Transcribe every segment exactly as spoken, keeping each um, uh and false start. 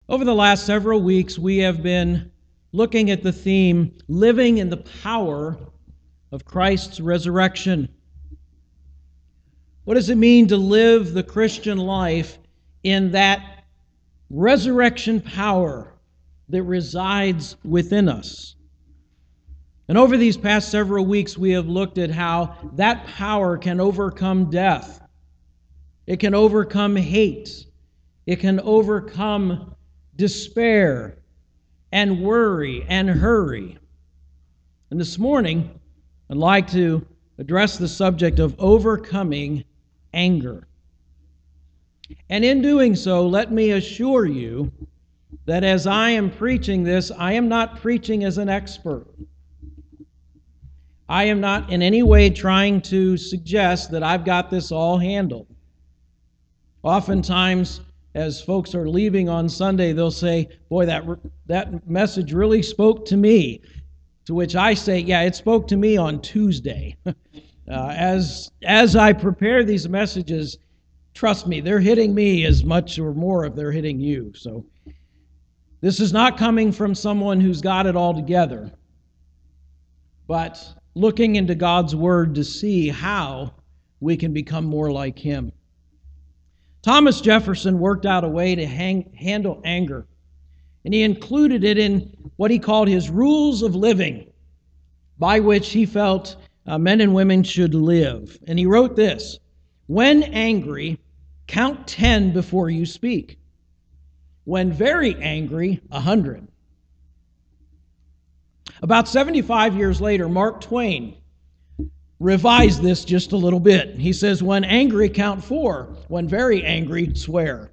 Over the last several weeks, we have been looking at the theme, living in the power of Christ's resurrection. What does it mean to live the Christian life in that resurrection power that resides within us? And over these past several weeks, we have looked at how that power can overcome death. It can overcome hate. It can overcome despair and worry and hurry. And this morning, I'd like to address the subject of overcoming anger. And in doing so, let me assure you that as I am preaching this, I am not preaching as an expert. I am not in any way trying to suggest that I've got this all handled. Oftentimes, as folks are leaving on Sunday, they'll say, boy, that, that message really spoke to me. To which I say, yeah, it spoke to me on Tuesday. uh, as, as I prepare these messages, trust me, they're hitting me as much or more if they're hitting you. So this is not coming from someone who's got it all together, but looking into God's Word to see how we can become more like Him. Thomas Jefferson worked out a way to hang, handle anger, and he included it in what he called his rules of living, by which he felt uh, men and women should live. And he wrote this: when angry, count ten before you speak. When very angry, a hundred. About seventy-five years later, Mark Twain revised this just a little bit. He says, when angry, count four. When very angry, swear.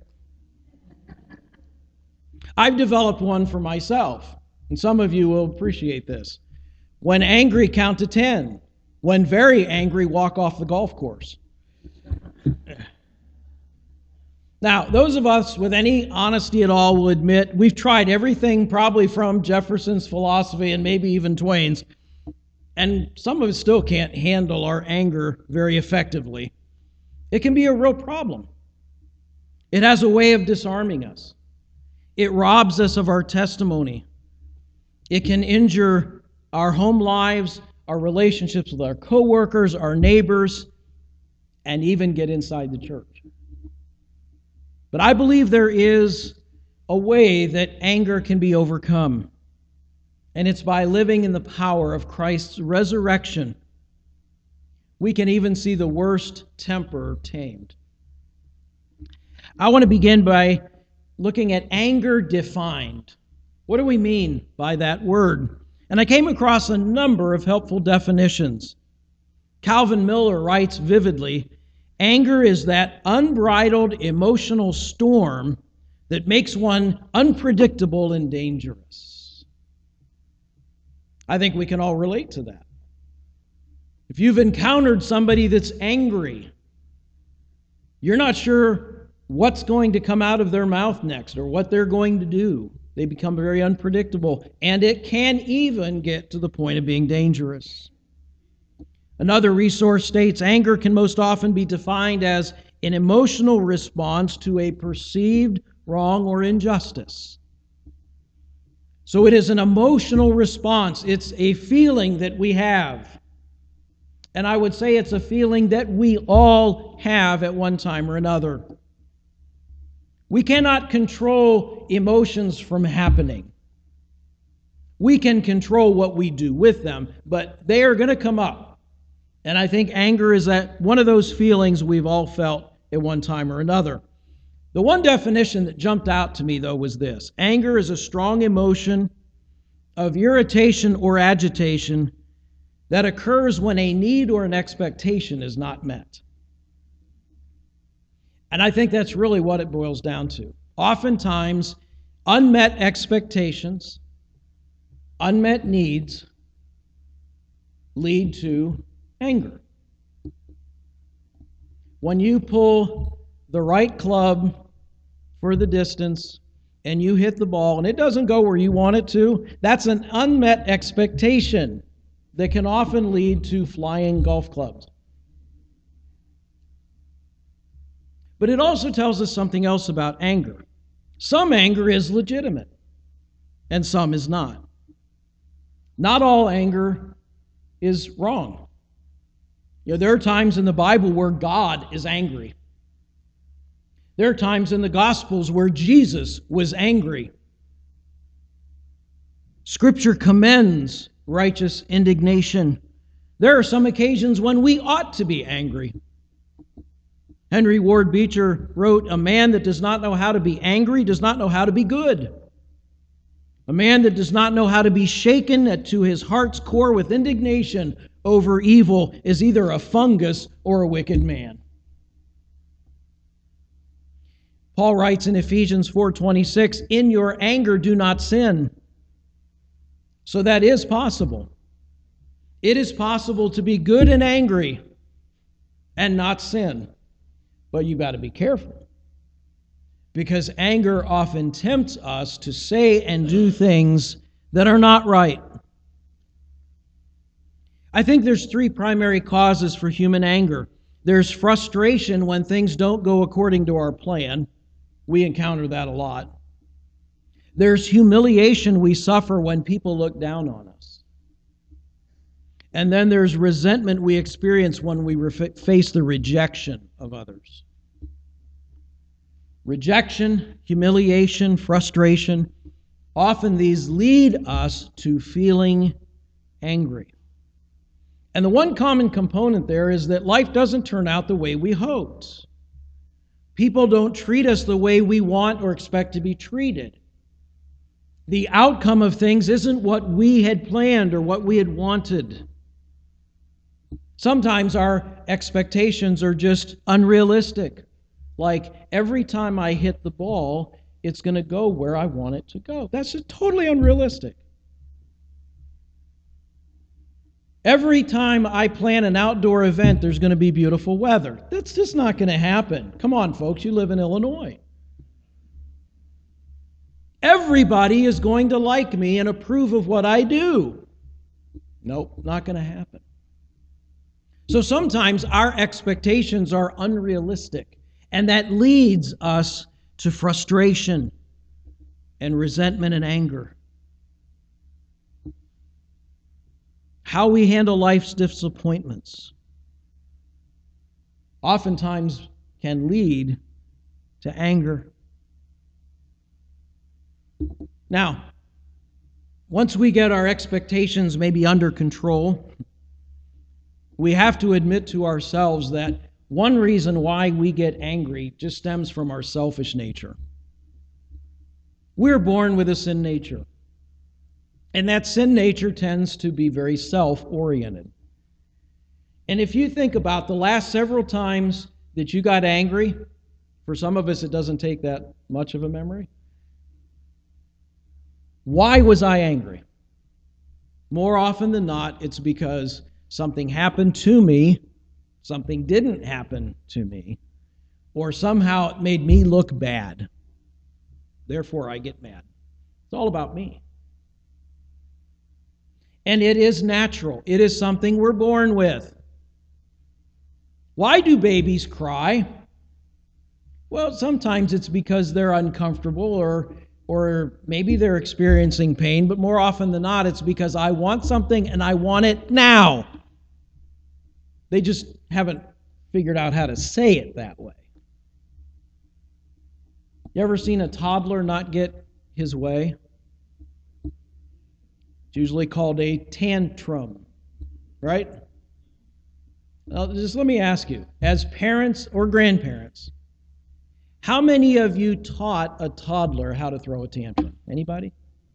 I've developed one for myself, and some of you will appreciate this. When angry, count to ten. When very angry, walk off the golf course. Now, those of us with any honesty at all will admit we've tried everything probably from Jefferson's philosophy and maybe even Twain's, and some of us still can't handle our anger very effectively. It can be a real problem. It has a way of disarming us. It robs us of our testimony. It can injure our home lives, our relationships with our coworkers, our neighbors, and even get inside the church. But I believe there is a way that anger can be overcome, and it's by living in the power of Christ's resurrection. We can even see the worst temper tamed. I want to begin by looking at anger defined. What do we mean by that word? And I came across a number of helpful definitions. Calvin Miller writes vividly, anger is that unbridled emotional storm that makes one unpredictable and dangerous. I think we can all relate to that. If you've encountered somebody that's angry, you're not sure what's going to come out of their mouth next or what they're going to do. They become very unpredictable, and it can even get to the point of being dangerous. Another resource states anger can most often be defined as an emotional response to a perceived wrong or injustice. So it is an emotional response. It's a feeling that we have. And I would say it's a feeling that we all have at one time or another. We cannot control emotions from happening. We can control what we do with them, but they are going to come up. And I think anger is that one of those feelings we've all felt at one time or another. The one definition that jumped out to me, though, was this: anger is a strong emotion of irritation or agitation that occurs when a need or an expectation is not met. And I think that's really what it boils down to. Oftentimes, unmet expectations, unmet needs lead to anger. When you pull the right club for the distance and you hit the ball and it doesn't go where you want it to, that's an unmet expectation that can often lead to flying golf clubs. But it also tells us something else about anger. Some anger is legitimate, and some is not. Not all anger is wrong. You know, there are times in the Bible where God is angry. There are times in the Gospels where Jesus was angry. Scripture commends righteous indignation. There are some occasions when we ought to be angry. Henry Ward Beecher wrote, "A man that does not know how to be angry does not know how to be good. A man that does not know how to be shaken to his heart's core with indignation over evil is either a fungus or a wicked man." Paul writes in Ephesians four twenty-six, "In your anger do not sin." So that is possible. It is possible to be good and angry and not sin. But you've got to be careful, because anger often tempts us to say and do things that are not right. I think there's three primary causes for human anger. There's frustration when things don't go according to our plan. We encounter that a lot. There's humiliation we suffer when people look down on us. And then there's resentment we experience when we re- face the rejection of others. Rejection, humiliation, frustration, often these lead us to feeling angry. And the one common component there is that life doesn't turn out the way we hoped. People don't treat us the way we want or expect to be treated. The outcome of things isn't what we had planned or what we had wanted. Sometimes our expectations are just unrealistic. Like, every time I hit the ball, it's going to go where I want it to go. That's just totally unrealistic. Every time I plan an outdoor event, there's going to be beautiful weather. That's just not going to happen. Come on, folks, you live in Illinois. Everybody is going to like me and approve of what I do. Nope, not going to happen. So sometimes our expectations are unrealistic, and that leads us to frustration and resentment and anger. How we handle life's disappointments oftentimes can lead to anger. Now, once we get our expectations maybe under control, we have to admit to ourselves that one reason why we get angry just stems from our selfish nature. We're born with a sin nature. And that sin nature tends to be very self-oriented. And if you think about the last several times that you got angry, for some of us it doesn't take that much of a memory. Why was I angry? More often than not, it's because something happened to me, something didn't happen to me, or somehow it made me look bad. Therefore, I get mad. It's all about me. And it is natural. It is something we're born with. Why do babies cry? Well, sometimes it's because they're uncomfortable or or maybe they're experiencing pain, but more often than not, it's because I want something and I want it now. They just haven't figured out how to say it that way. You ever seen a toddler not get his way? It's usually called a tantrum, right? Now, just let me ask you, as parents or grandparents, how many of you taught a toddler how to throw a tantrum? Anybody?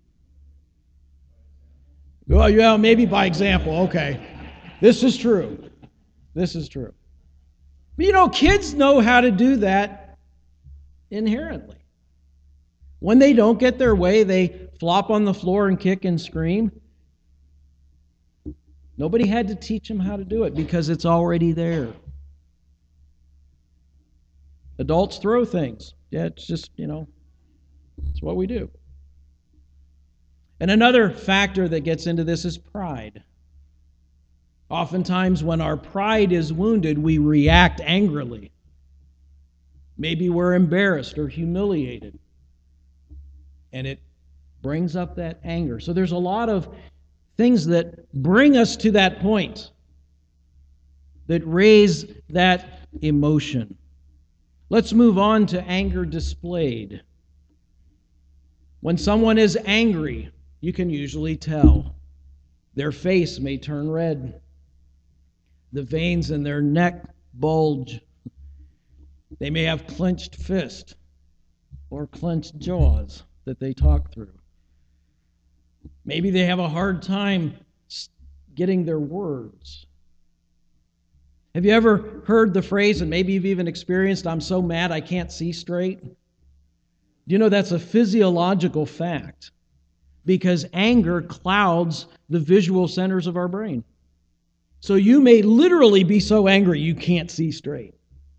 Well, yeah, maybe by example. Okay. This is true. This is true. But you know, kids know how to do that inherently. When they don't get their way, they flop on the floor and kick and scream. Nobody had to teach them how to do it because it's already there. Adults throw things. Yeah, it's just, you know, it's what we do. And another factor that gets into this is pride. Oftentimes when our pride is wounded, we react angrily. Maybe we're embarrassed or humiliated. and it brings up that anger. So there's a lot of things that bring us to that point, that raise that emotion. Let's move on to anger displayed. When someone is angry, you can usually tell. Their face may turn red. The veins in their neck bulge. They may have clenched fists or clenched jaws that they talk through. Maybe they have a hard time getting their words. Have you ever heard the phrase, and maybe you've even experienced, "I'm so mad I can't see straight"? Do you know that's a physiological fact? Because anger clouds the visual centers of our brain. So you may literally be so angry you can't see straight.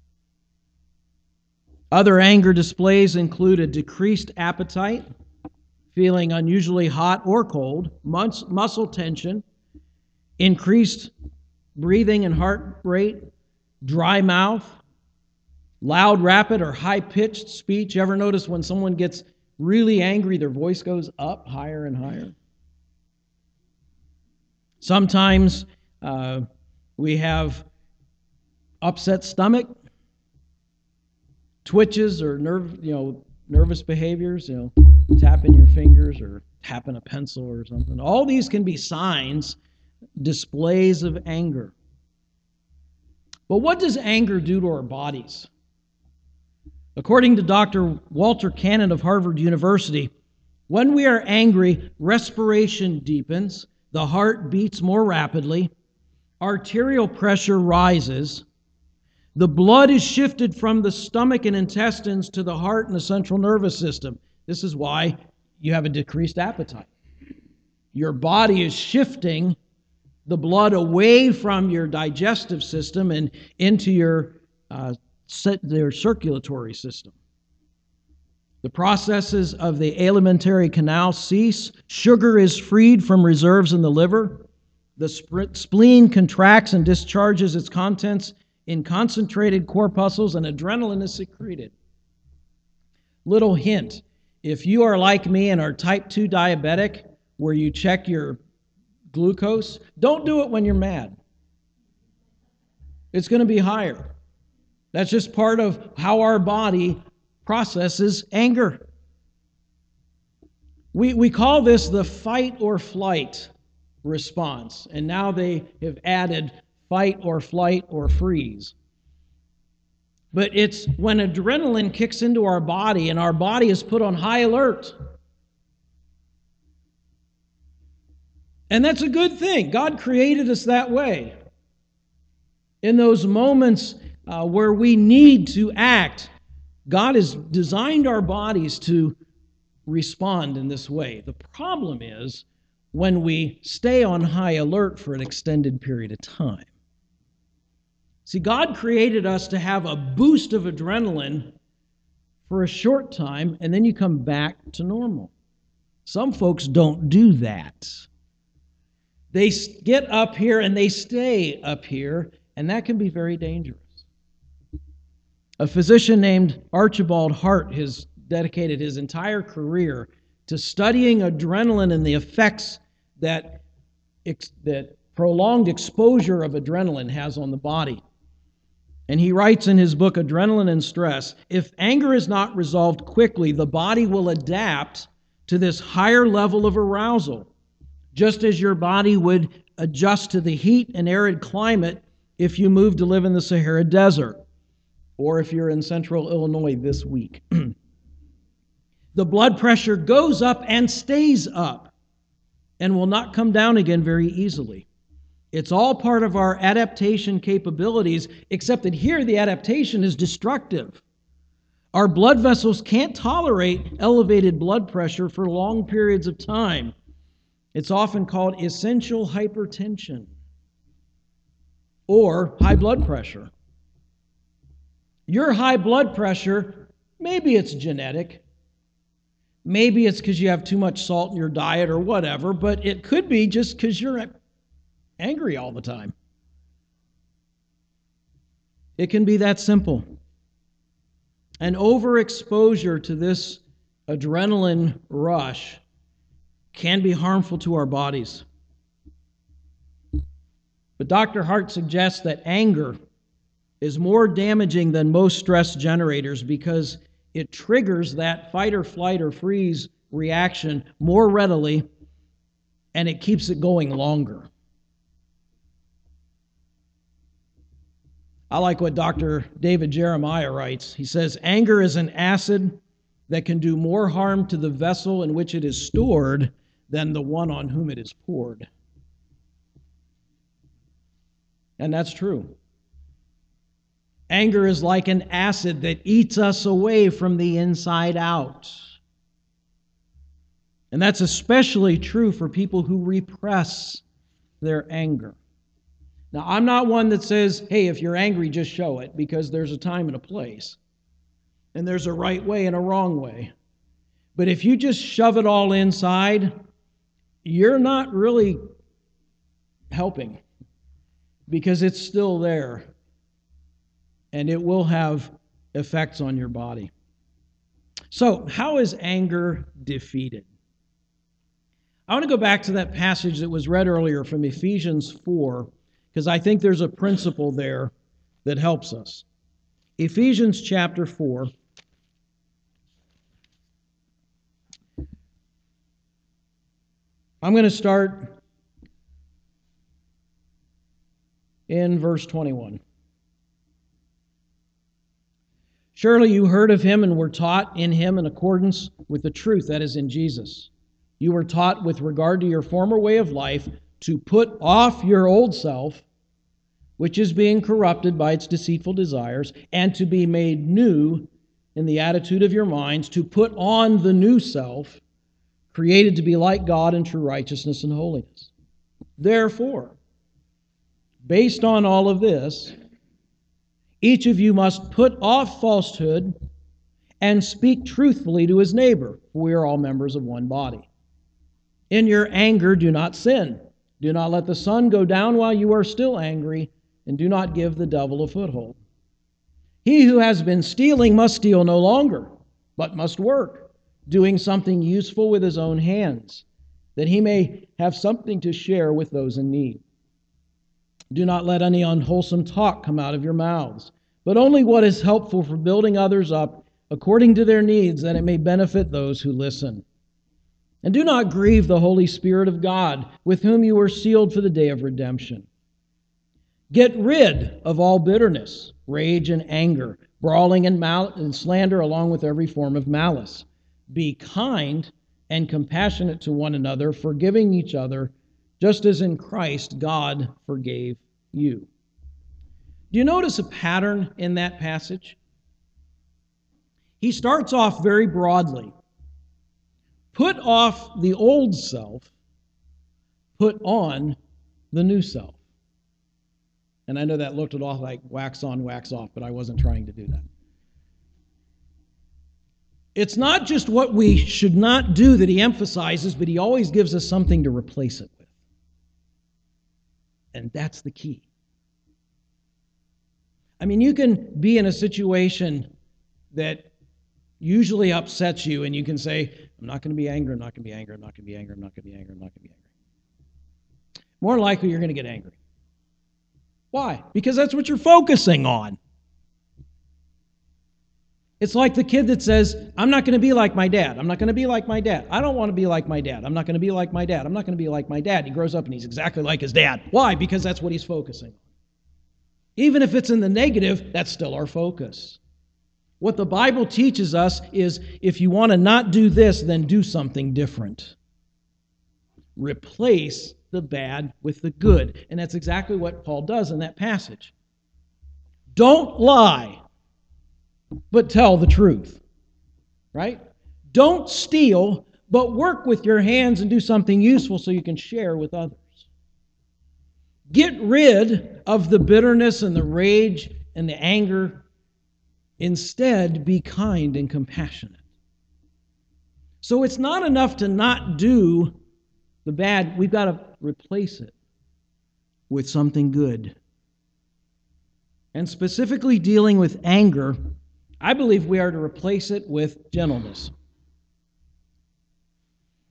Other anger displays include a decreased appetite, feeling unusually hot or cold, mus- muscle tension, increased breathing and heart rate, dry mouth, loud, rapid, or high-pitched speech. You ever notice when someone gets really angry, their voice goes up higher and higher? Sometimes uh, we have upset stomach, twitches or nerve, you know, nervous behaviors, you know, tapping your fingers or tapping a pencil or something. All these can be signs, displays of anger. But what does anger do to our bodies? According to Doctor Walter Cannon of Harvard University, when we are angry, respiration deepens, the heart beats more rapidly, arterial pressure rises, the blood is shifted from the stomach and intestines to the heart and the central nervous system. This is why you have a decreased appetite. Your body is shifting the blood away from your digestive system and into your, uh, your circulatory system. The processes of the alimentary canal cease. Sugar is freed from reserves in the liver. The spleen contracts and discharges its contents in concentrated corpuscles, and adrenaline is secreted. Little hint, if you are like me and are type two diabetic, where you check your glucose, don't do it when you're mad. It's going to be higher. That's just part of how our body processes anger. We, we call this the fight or flight response, and now they have added fight or flight or freeze. But it's when adrenaline kicks into our body and our body is put on high alert. And that's a good thing. God created us that way. In those moments uh, where we need to act, God has designed our bodies to respond in this way. The problem is when we stay on high alert for an extended period of time. See, God created us to have a boost of adrenaline for a short time, and then you come back to normal. Some folks don't do that. They get up here and they stay up here, and that can be very dangerous. A physician named Archibald Hart has dedicated his entire career to studying adrenaline and the effects that, that prolonged exposure of adrenaline has on the body. And he writes in his book, Adrenaline and Stress, if anger is not resolved quickly, the body will adapt to this higher level of arousal, just as your body would adjust to the heat and arid climate if you moved to live in the Sahara Desert, or if you're in central Illinois this week. The blood pressure goes up and stays up and will not come down again very easily. It's all part of our adaptation capabilities, except that here the adaptation is destructive. Our blood vessels can't tolerate elevated blood pressure for long periods of time. It's often called essential hypertension or high blood pressure. Your high blood pressure, maybe it's genetic. Maybe it's because you have too much salt in your diet or whatever, but it could be just because you're angry all the time. It can be that simple. An overexposure to this adrenaline rush can be harmful to our bodies. But Doctor Hart suggests that anger is more damaging than most stress generators because it triggers that fight or flight or freeze reaction more readily, and it keeps it going longer. I like what Doctor David Jeremiah writes. He says, anger is an acid that can do more harm to the vessel in which it is stored than the one on whom it is poured. And that's true. Anger is like an acid that eats us away from the inside out. And that's especially true for people who repress their anger. Now, I'm not one that says, hey, if you're angry, just show it, because there's a time and a place. And there's a right way and a wrong way. But if you just shove it all inside, you're not really helping, because it's still there. And it will have effects on your body. So, how is anger defeated? I want to go back to that passage that was read earlier from Ephesians four, because I think there's a principle there that helps us. Ephesians chapter four. I'm going to start in verse twenty-one. Surely you heard of him and were taught in him in accordance with the truth that is in Jesus. You were taught with regard to your former way of life to put off your old self, which is being corrupted by its deceitful desires, and to be made new in the attitude of your minds, to put on the new self, created to be like God in true righteousness and holiness. Therefore, based on all of this, each of you must put off falsehood and speak truthfully to his neighbor, for we are all members of one body. In your anger, do not sin. Do not let the sun go down while you are still angry, and do not give the devil a foothold. He who has been stealing must steal no longer, but must work, doing something useful with his own hands, that he may have something to share with those in need. Do not let any unwholesome talk come out of your mouths, but only what is helpful for building others up according to their needs, that it may benefit those who listen. And do not grieve the Holy Spirit of God, with whom you were sealed for the day of redemption. Get rid of all bitterness, rage and anger, brawling and, mal- and slander, along with every form of malice. Be kind and compassionate to one another, forgiving each other, just as in Christ God forgave you. Do you notice a pattern in that passage? He starts off very broadly. Put off the old self, put on the new self. And I know that looked at all like wax on, wax off, but I wasn't trying to do that. It's not just what we should not do that he emphasizes, but he always gives us something to replace it with. And that's the key. I mean, you can be in a situation that usually upsets you, and you can say, I'm not going to be angry, I'm not going to be angry, I'm not going to be angry, I'm not going to be angry, I'm not going to be angry. More likely, you're going to get angry. Why? Because that's what you're focusing on. It's like the kid that says, I'm not going to be like my dad. I'm not going to be like my dad. I don't want to be like my dad. I'm not going to be like my dad. I'm not going to be like my dad. He grows up and he's exactly like his dad. Why? Because that's what he's focusing on. Even if it's in the negative, that's still our focus. What the Bible teaches us is if you want to not do this, then do something different. Replace the bad with the good. And that's exactly what Paul does in that passage. Don't lie, but tell the truth. Right? Don't steal, but work with your hands and do something useful so you can share with others. Get rid of the bitterness and the rage and the anger. Instead, be kind and compassionate. So it's not enough to not do the bad. We've got to replace it with something good. And specifically dealing with anger, I believe we are to replace it with gentleness.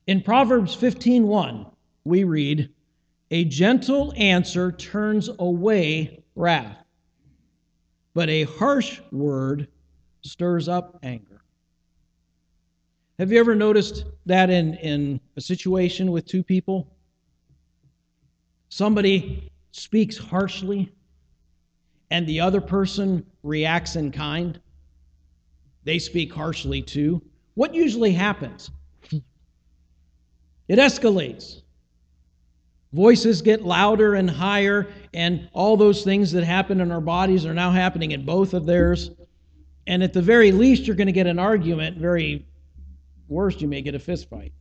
In Proverbs fifteen one, we read, "A gentle answer turns away wrath, but a harsh word stirs up anger." Have you ever noticed that in, in a situation with two people? Somebody speaks harshly and the other person reacts in kind. They speak harshly too. What usually happens? It escalates. Voices get louder and higher, and all those things that happen in our bodies are now happening in both of theirs. And at the very least, you're going to get an argument. Very worst, you may get a fist fight.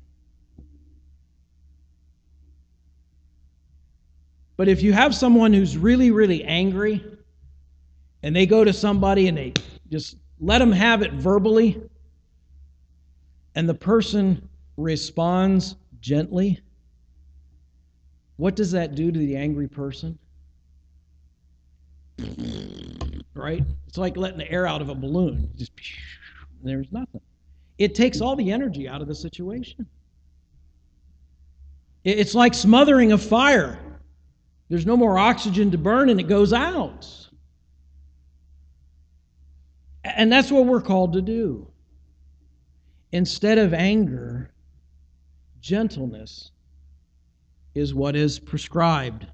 But if you have someone who's really, really angry, and they go to somebody and they just let them have it verbally, and the person responds gently, what does that do to the angry person? Right? It's like letting the air out of a balloon. Just there's nothing. It takes all the energy out of the situation. It's like smothering a fire. There's no more oxygen to burn and it goes out. And that's what we're called to do. Instead of anger, gentleness is what is prescribed. You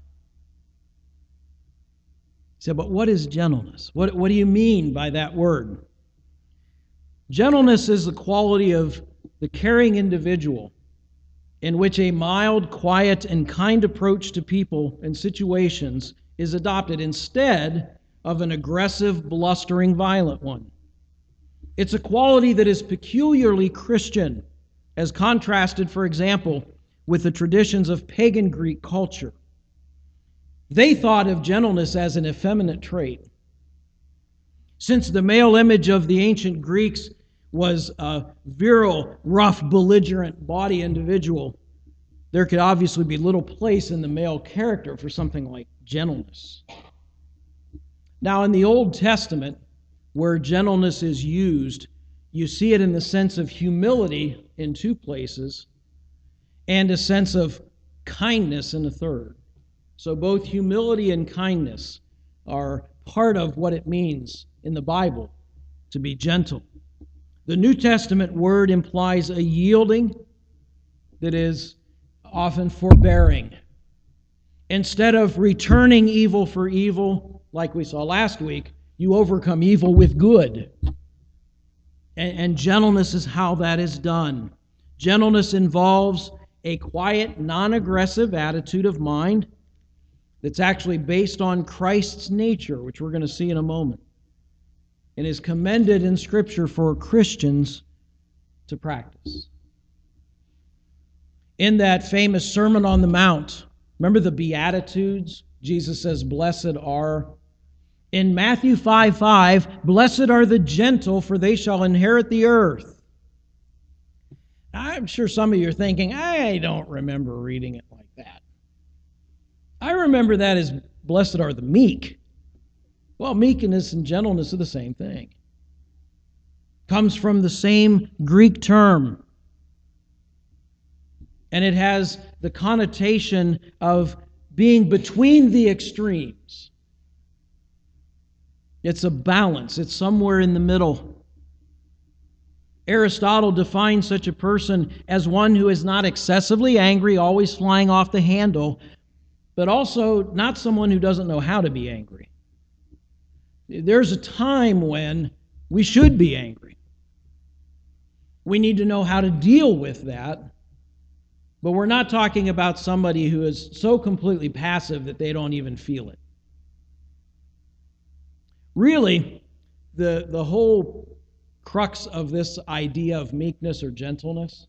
say, but what is gentleness? What, what do you mean by that word? Gentleness is the quality of the caring individual in which a mild, quiet, and kind approach to people and situations is adopted instead of an aggressive, blustering, violent one. It's a quality that is peculiarly Christian, as contrasted, for example, with the traditions of pagan Greek culture. They thought of gentleness as an effeminate trait. Since the male image of the ancient Greeks was a virile, rough, belligerent body individual, there could obviously be little place in the male character for something like gentleness. Now, in the Old Testament, where gentleness is used, you see it in the sense of humility in two places and a sense of kindness in a third. So both humility and kindness are part of what it means in the Bible to be gentle. The New Testament word implies a yielding that is often forbearing. Instead of returning evil for evil, like we saw last week, you overcome evil with good. And, and gentleness is how that is done. Gentleness involves a quiet, non-aggressive attitude of mind that's actually based on Christ's nature, which we're going to see in a moment, and is commended in Scripture for Christians to practice. In that famous Sermon on the Mount, remember the Beatitudes? Jesus says, "Blessed are." In Matthew five five, "Blessed are the gentle, for they shall inherit the earth." I'm sure some of you are thinking, I don't remember reading it like that. I remember that as "Blessed are the meek." Well, meekness and gentleness are the same thing. Comes from the same Greek term. And it has the connotation of being between the extremes. It's a balance. It's somewhere in the middle. Aristotle defines such a person as one who is not excessively angry, always flying off the handle, but also not someone who doesn't know how to be angry. There's a time when we should be angry. We need to know how to deal with that, but we're not talking about somebody who is so completely passive that they don't even feel it. Really, the, the whole crux of this idea of meekness or gentleness,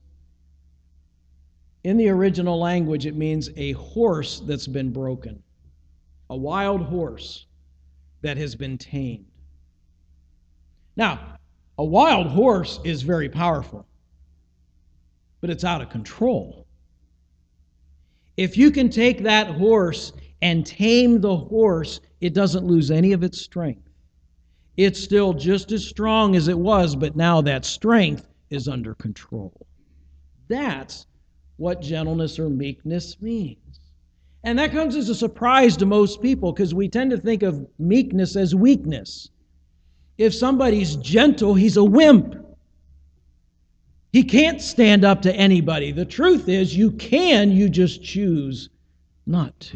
in the original language, it means a horse that's been broken, a wild horse that has been tamed. Now, a wild horse is very powerful, but it's out of control. If you can take that horse and tame the horse, it doesn't lose any of its strength. It's still just as strong as it was, but now that strength is under control. That's what gentleness or meekness means. And that comes as a surprise to most people because we tend to think of meekness as weakness. If somebody's gentle, he's a wimp. He can't stand up to anybody. The truth is, you can, you just choose not to.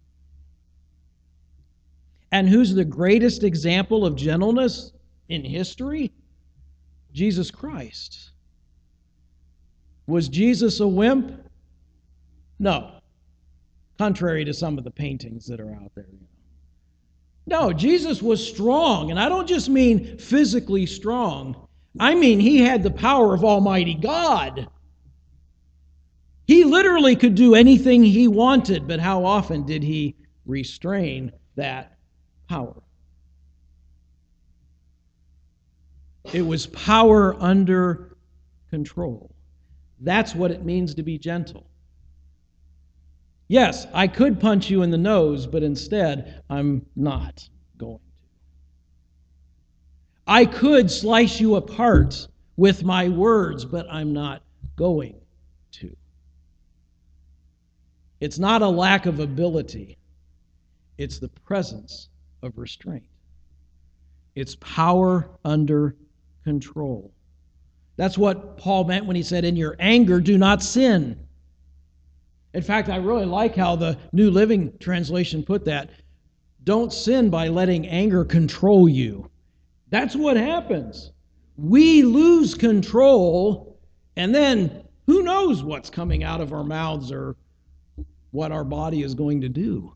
And who's the greatest example of gentleness in history? Jesus Christ. Was Jesus a wimp? No. Contrary to some of the paintings that are out there. No, Jesus was strong. And I don't just mean physically strong. I mean, he had the power of Almighty God. He literally could do anything he wanted, but how often did he restrain that power? It was power under control. That's what it means to be gentle. Yes, I could punch you in the nose, but instead, I'm not going to. I could slice you apart with my words, but I'm not going to. It's not a lack of ability. It's the presence of restraint. It's power under control. That's what Paul meant when he said, in your anger, do not sin. In fact, I really like how the New Living Translation put that. Don't sin by letting anger control you. That's what happens. We lose control, and then who knows what's coming out of our mouths or what our body is going to do.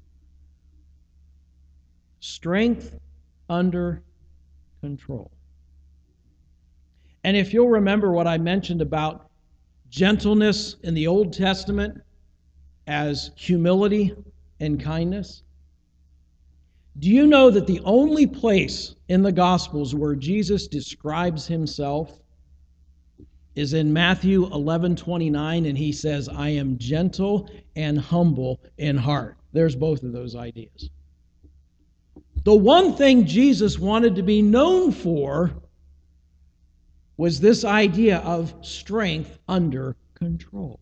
Strength under control. And if you'll remember what I mentioned about gentleness in the Old Testament as humility and kindness, do you know that the only place in the Gospels where Jesus describes himself is in Matthew eleven twenty-nine, and he says, I am gentle and humble in heart. There's both of those ideas. The one thing Jesus wanted to be known for was this idea of strength under control.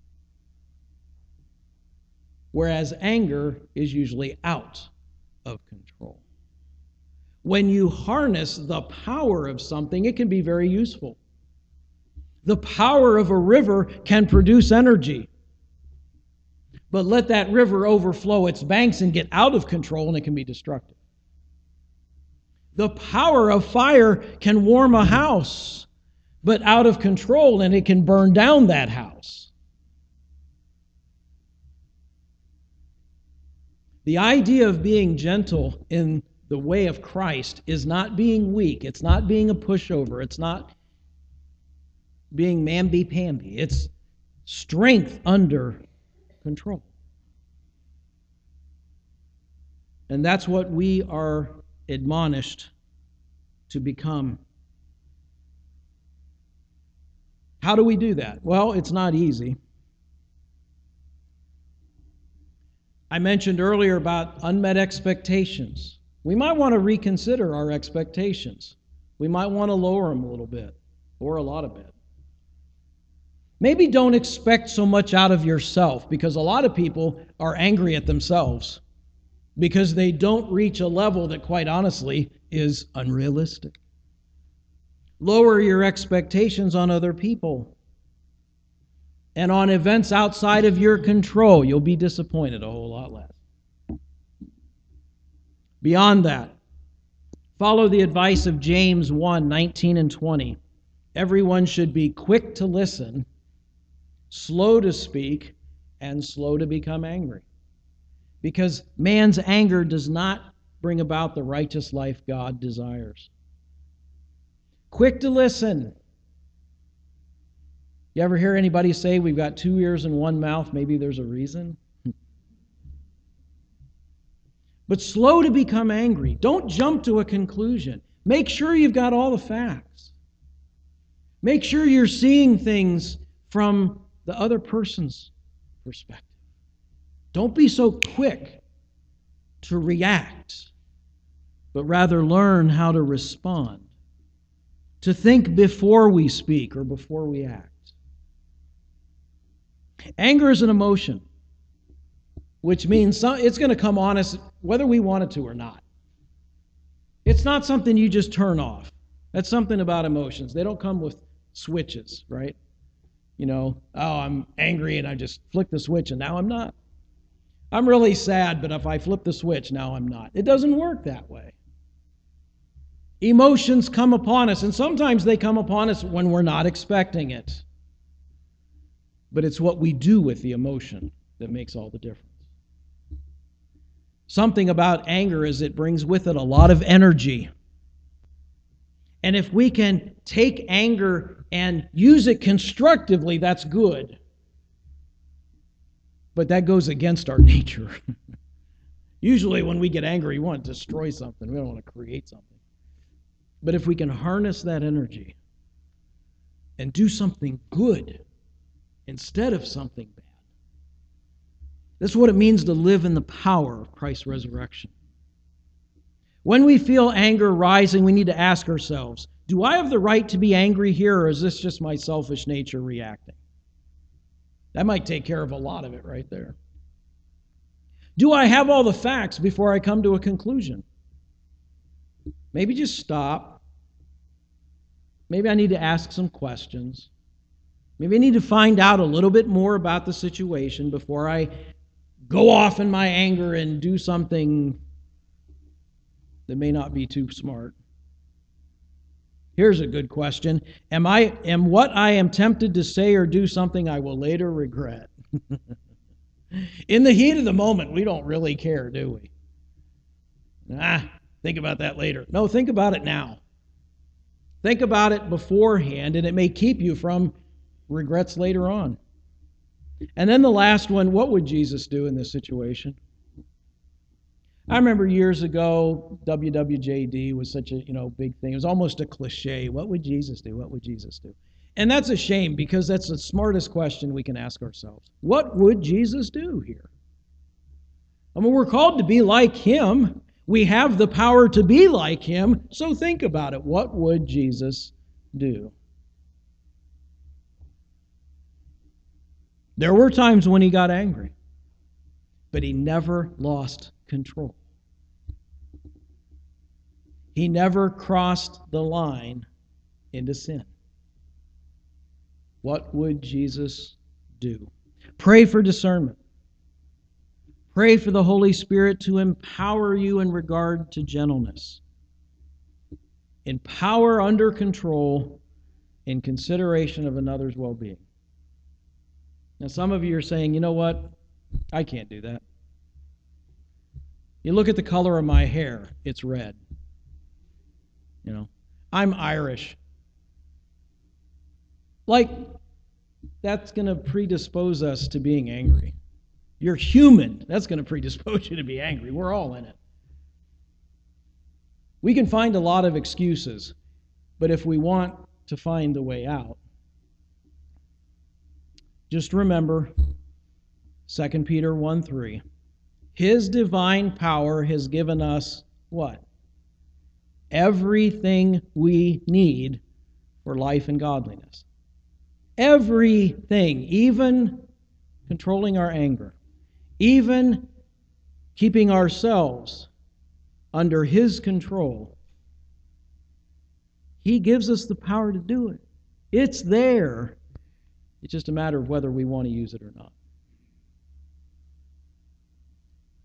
Whereas anger is usually out of control. When you harness the power of something, it can be very useful. The power of a river can produce energy. But let that river overflow its banks and get out of control, and it can be destructive. The power of fire can warm a house, but out of control, and it can burn down that house. The idea of being gentle in the way of Christ is not being weak. It's not being a pushover. It's not being mamby-pamby. It's strength under control. And that's what we are admonished to become. How do we do that? Well, it's not easy. I mentioned earlier about unmet expectations. We might want to reconsider our expectations. We might want to lower them a little bit, or a lot of bit. Maybe don't expect so much out of yourself, because a lot of people are angry at themselves because they don't reach a level that, quite honestly, is unrealistic. Lower your expectations on other people and on events outside of your control. You'll be disappointed a whole lot less. Beyond that, follow the advice of James one, nineteen and twenty. Everyone should be quick to listen, slow to speak, and slow to become angry. Because man's anger does not bring about the righteous life God desires. Quick to listen. You ever hear anybody say, we've got two ears and one mouth, maybe there's a reason? But slow to become angry. Don't jump to a conclusion. Make sure you've got all the facts. Make sure you're seeing things from the other person's perspective. Don't be so quick to react, but rather learn how to respond, to think before we speak or before we act. Anger is an emotion, which means some, it's going to come on us whether we want it to or not. It's not something you just turn off. That's something about emotions. They don't come with switches, right? You know, oh, I'm angry and I just flick the switch and now I'm not. I'm really sad, but if I flip the switch, now I'm not. It doesn't work that way. Emotions come upon us, and sometimes they come upon us when we're not expecting it. But it's what we do with the emotion that makes all the difference. Something about anger is it brings with it a lot of energy. And if we can take anger and use it constructively, that's good. But that goes against our nature. Usually when we get angry, we want to destroy something. We don't want to create something. But if we can harness that energy and do something good instead of something bad, this is what it means to live in the power of Christ's resurrection. When we feel anger rising, we need to ask ourselves, do I have the right to be angry here, or is this just my selfish nature reacting? That might take care of a lot of it right there. Do I have all the facts before I come to a conclusion? Maybe just stop. Maybe I need to ask some questions. Maybe I need to find out a little bit more about the situation before I go off in my anger and do something that may not be too smart. Here's a good question. Am I am what I am tempted to say or do something I will later regret? In the heat of the moment, we don't really care, do we? Ah, think about that later. No, think about it now. Think about it beforehand, and it may keep you from regrets later on. And then the last one, what would Jesus do in this situation? I remember years ago, W W J D was such a you know big thing. It was almost a cliche. What would Jesus do? What would Jesus do? And that's a shame, because that's the smartest question we can ask ourselves. What would Jesus do here? I mean, we're called to be like him. We have the power to be like him. So think about it. What would Jesus do? There were times when he got angry, but he never lost control. He never crossed the line into sin. What would Jesus do? Pray for discernment. Pray for the Holy Spirit to empower you in regard to gentleness. In power under control, in consideration of another's well-being. Now, some of you are saying, you know what? I can't do that. You look at the color of my hair, it's red. You know, I'm Irish. Like, that's going to predispose us to being angry. You're human. That's going to predispose you to be angry. We're all in it. We can find a lot of excuses, but if we want to find a way out, just remember Second Peter one three. His divine power has given us what? Everything we need for life and godliness. Everything, even controlling our anger, even keeping ourselves under his control. He gives us the power to do it. It's there. It's just a matter of whether we want to use it or not.